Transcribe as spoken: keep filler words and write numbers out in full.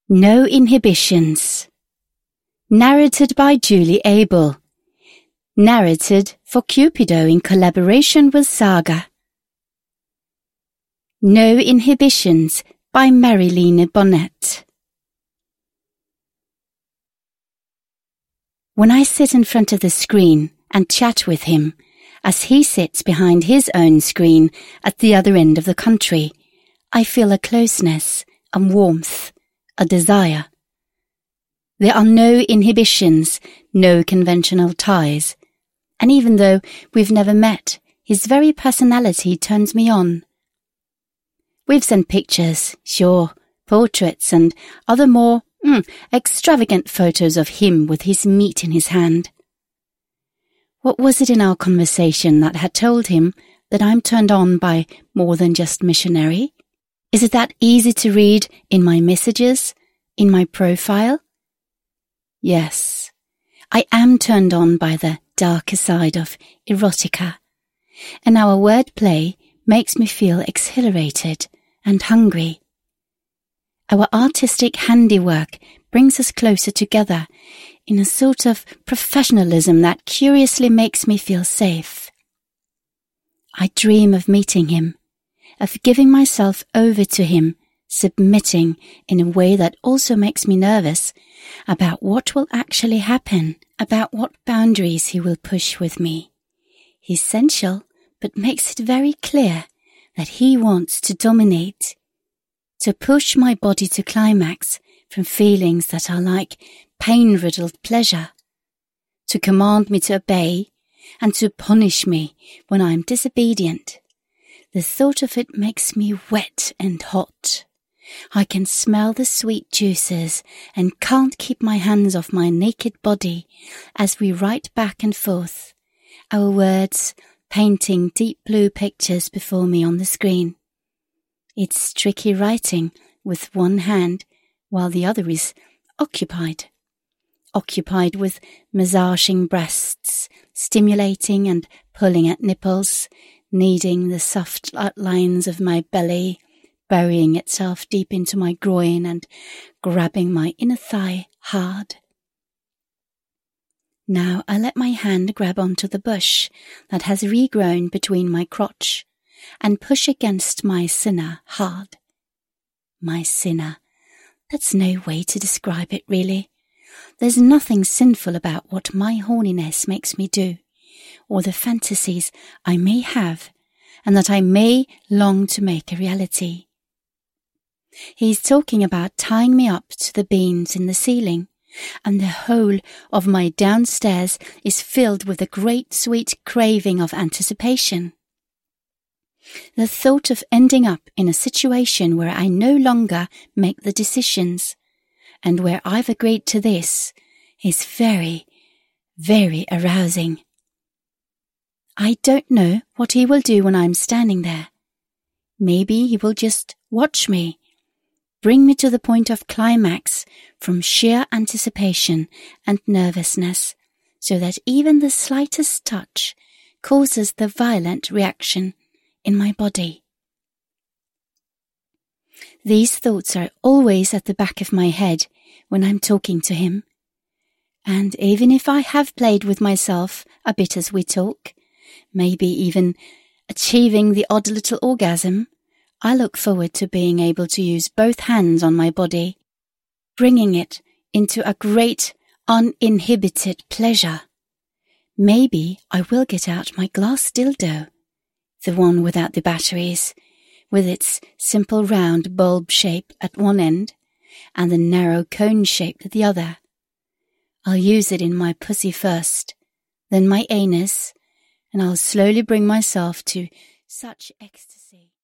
No Inhibitions. Narrated by Julie Abel. Narrated for Cupido in collaboration with Saga. No Inhibitions by Marilene Bonnet. When I sit in front of the screen and chat with him, as he sits behind his own screen at the other end of the country, I feel a closeness, a warmth, a desire. There are no inhibitions, no conventional ties, and even though we've never met, his very personality turns me on. We've sent pictures, sure, portraits and other more mm, extravagant photos of him with his meat in his hand. What was it in our conversation that had told him that I'm turned on by more than just missionary? Is it that easy to read in my messages, in my profile? Yes, I am turned on by the darker side of erotica, and our wordplay makes me feel exhilarated and hungry. Our artistic handiwork brings us closer together in a sort of professionalism that curiously makes me feel safe. I dream of meeting him, of giving myself over to him, submitting in a way that also makes me nervous about what will actually happen, about what boundaries he will push with me. He's sensual, but makes it very clear that he wants to dominate, to push my body to climax from feelings that are like pain-riddled pleasure, to command me to obey and to punish me when I am disobedient. The thought of it makes me wet and hot. I can smell the sweet juices and can't keep my hands off my naked body as we write back and forth, our words painting deep blue pictures before me on the screen. It's tricky writing with one hand while the other is occupied. Occupied with massaging breasts, stimulating and pulling at nipples, kneading the soft outlines of my belly, burying itself deep into my groin and grabbing my inner thigh hard. Now I let my hand grab onto the bush that has regrown between my crotch and push against my sinner hard. My sinner. That's no way to describe it, really. There's nothing sinful about what my horniness makes me do, or the fantasies I may have, and that I may long to make a reality. He's talking about tying me up to the beams in the ceiling, and the whole of my downstairs is filled with a great sweet craving of anticipation. The thought of ending up in a situation where I no longer make the decisions, and where I've agreed to this, is very, very arousing. I don't know what he will do when I'm standing there. Maybe he will just watch me, bring me to the point of climax from sheer anticipation and nervousness, so that even the slightest touch causes the violent reaction in my body. These thoughts are always at the back of my head when I'm talking to him, and even if I have played with myself a bit as we talk, maybe even achieving the odd little orgasm, I look forward to being able to use both hands on my body, bringing it into a great uninhibited pleasure. Maybe I will get out my glass dildo, the one without the batteries, with its simple round bulb shape at one end and the narrow cone shape at the other. I'll use it in my pussy first, then my anus, and I'll slowly bring myself to such ecstasy.